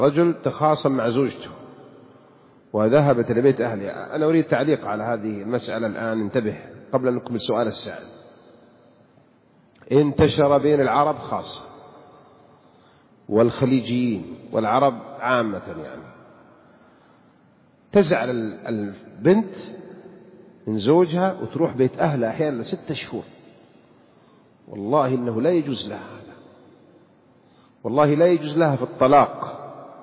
رجل تخاصم مع زوجته وذهبت إلى بيت أهلها. أنا أريد تعليق على هذه المسألة الآن، انتبه قبل أن نكمل سؤال السائل. انتشر بين العرب خاصة والخليجيين والعرب عامة، يعني تزعل البنت من زوجها وتروح بيت أهلها أحيانا ل6 شهور. والله إنه لا يجوز لها هذا، والله لا يجوز لها في الطلاق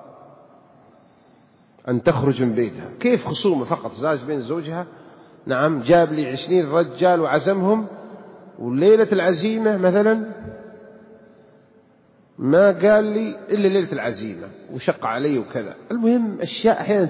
أن تخرج من بيتها. كيف خصومة فقط زاج بين زوجها؟ نعم، جاب لي 20 رجال وعزمهم، وليلة العزيمة مثلا ما قال لي إلا ليلة العزيمة وشق علي وكذا. المهم أشياء أحيانا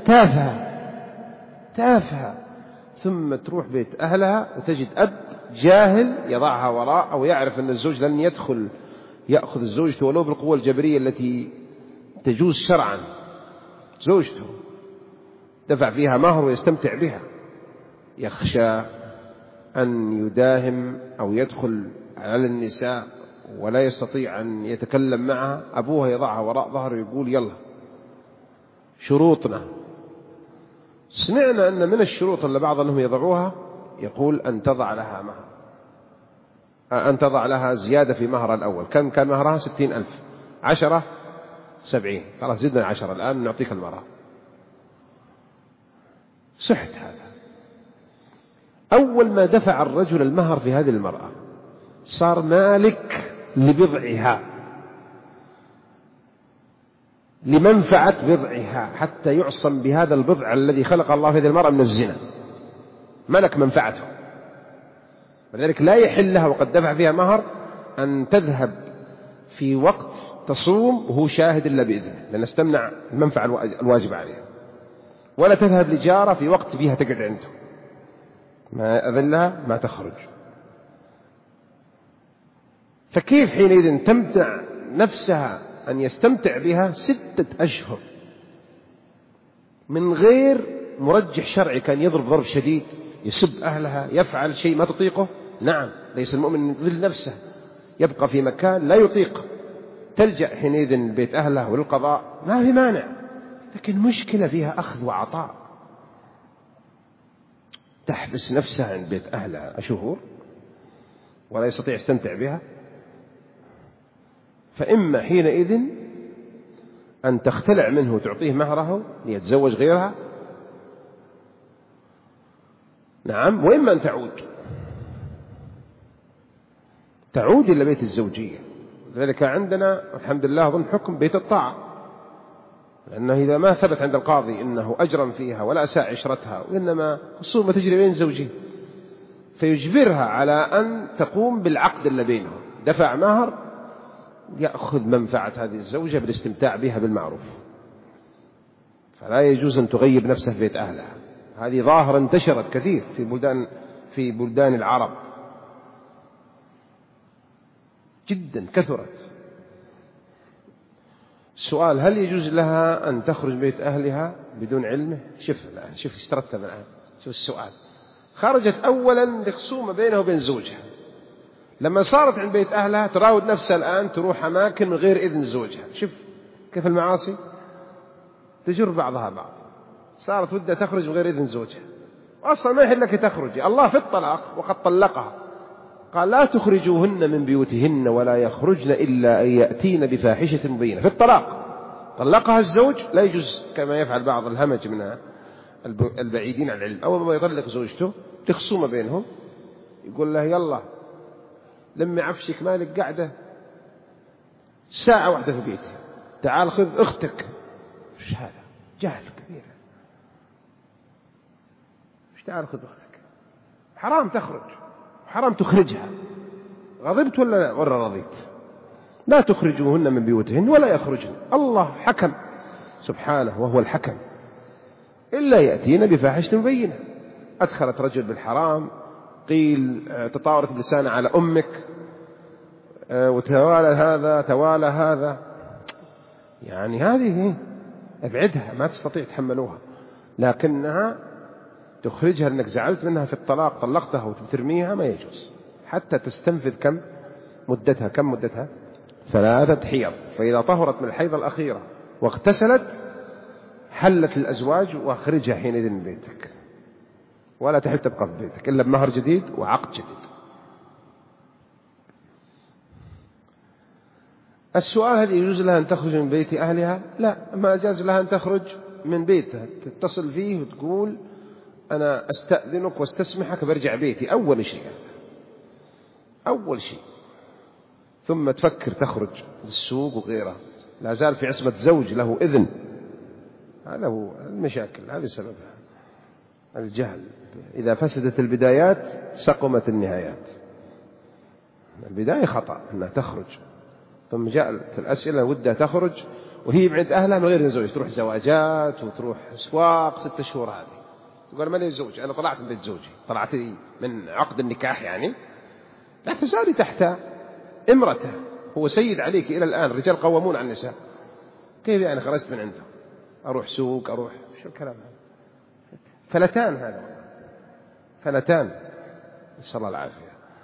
تافهة، ثم تروح بيت أهلها وتجد أب جاهل يضعها وراء، أو يعرف أن الزوج لن يدخل يأخذ زوجته ولو بالقوة الجبرية التي تجوز شرعا. زوجته دفع فيها مهر ويستمتع بها، يخشى أن يداهم أو يدخل على النساء ولا يستطيع أن يتكلم معها. أبوها يضعها وراء ظهره ويقول يلا شروطنا. سمعنا أن من الشروط اللي بعض أنهم يضعوها يقول أن تضع لها مهر، أن تضع لها زيادة في مهر الأول. كان مهرها 60,000، 10 70، خلاص زدنا 10 الآن نعطيك المهر. سحت هذا. أول ما دفع الرجل المهر في هذه المرأة صار مالك لبضعها، لمنفعة بضعها، حتى يعصم بهذا البضع الذي خلق الله في هذه المرأة من الزنا، ملك منفعته. ولذلك لا يحل لها وقد دفع فيها مهر أن تذهب في وقت تصوم وهو شاهد إلا بإذنه، لأن استمنع المنفعة الواجب عليها. ولا تذهب لجارة في وقت فيها تقعد عنده، ما أذلها ما تخرج. فكيف حينئذ تمنع نفسها أن يستمتع بها 6 أشهر من غير مرجح شرعي؟ كان يضرب ضرب شديد، يسب أهلها، يفعل شيء ما تطيقه. نعم، ليس المؤمن يضل نفسه، يبقى في مكان لا يطيق، تلجأ حينئذ بيت أهله وللقضاء، ما في مانع. لكن مشكلة فيها أخذ وعطاء، تحبس نفسها عند بيت أهلها شهور ولا يستطيع يستمتع بها. فإما حينئذ أن تختلع منه وتعطيه مهره ليتزوج غيرها، نعم، وإما أن تعود إلى بيت الزوجية. لذلك عندنا الحمد لله أظن حكم بيت الطاعة، لأنه إذا ما ثبت عند القاضي إنه أجرم فيها ولا أساء عشرتها، وإنما خصومة تجري بين زوجين، فيجبرها على أن تقوم بالعقد اللي بينهم، دفع مهر يأخذ منفعة هذه الزوجة بالاستمتاع بها بالمعروف. فلا يجوز أن تغيب نفسه في بيت أهلها. هذه ظاهرة انتشرت كثير في بلدان العرب، جدا كثرت. السؤال: هل يجوز لها أن تخرج بيت أهلها بدون علمه؟ شوف الآن، شوف ايش ترتب الآن، شوف السؤال. خرجت أولا لخصومة بينها وبين زوجها، لما صارت عند بيت أهلها تراود نفسها الآن تروح أماكن من غير إذن زوجها. شوف كيف المعاصي تجر بعضها بعض. صارت ودها تخرج من غير إذن زوجها، أصلا ما يحل لك تخرج. الله في الطلاق وقد طلقها قال: لا تخرجوهن من بيوتهن ولا يخرجن إلا أن يأتين بفاحشة مبينة. في الطلاق طلقها الزوج، لا يجوز كما يفعل بعض الهمج من البعيدين عن العلم. أول ما يطلق زوجته تخصومة بينهم، يقول له: يلا لمي عفشك، مالك قاعدة ساعة واحدة في بيتي، تعال خذ أختك. إيش هذا؟ جهل كبير. إيش تعال خذ أختك؟ حرام تخرج، حرام تخرجها. غضبت ولا رضيت؟ لا تخرجوهن من بيوتهن ولا يخرجن. الله حكم سبحانه وهو الحكم، إلا يأتين بفاحشة مبينة. أدخلت رجل بالحرام، قيل تطاورت بلسانه على أمك، وتوالى هذا توالى هذا. يعني هذه ابعدها، ما تستطيع تحملوها. لكنها تخرجها أنك زعلت منها في الطلاق، طلقتها وترميها، ما يجوز حتى تستنفذ كم مدتها 3 حيض. فإذا طهرت من الحيض الأخيرة واغتسلت حلت الأزواج وأخرجها حينئذ من بيتك، ولا تحل تبقى في بيتك إلا بمهر جديد وعقد جديد. السؤال: هل يجوز لها أن تخرج من بيت أهلها؟ لا، ما جاز لها أن تخرج من بيتها، تتصل فيه وتقول أنا أستأذنك واستسمحك برجع بيتي، أول شيء أول شيء، ثم تفكر تخرج للسوق وغيره، لا زال في عصمة زوج له إذن. هذا هو المشاكل، هذا سببها الجهل. إذا فسدت البدايات سقمت النهايات. البداية خطأ أنها تخرج، ثم جاءت الأسئلة ودها تخرج وهي بعد أهلها من غير زوج، تروح زواجات وتروح أسواق 6 شهور. هذه تقول ماني زوج، أنا طلعت من بيت زوجي، طلعت من عقد النكاح، يعني لا تزالي تحت امرته، هو سيد عليك إلى الآن. الرجال قوامون على النساء، كيف يعني خرجت من عنده أروح سوق أروح شو الكلام هذا؟ فلتان، هذا فلتان، نسأل الله العافية.